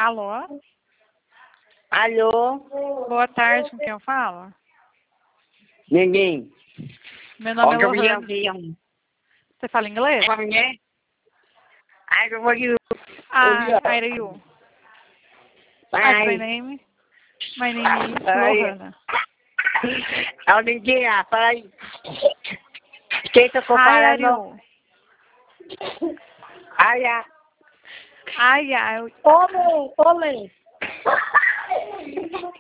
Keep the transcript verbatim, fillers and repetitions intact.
Alô? Alô? Boa tarde, com quem eu falo? Ninguém. Meu nome é Olha o Lohana. avião. Você fala inglês? Mulher. I don't want you. Ah, how are you? What's my Bye. name? My name is Ai. Lohana. Olha ninguém, fala aí. Quem tá How are falando? you? Ai, ai. Ai, ai. Homem, homem.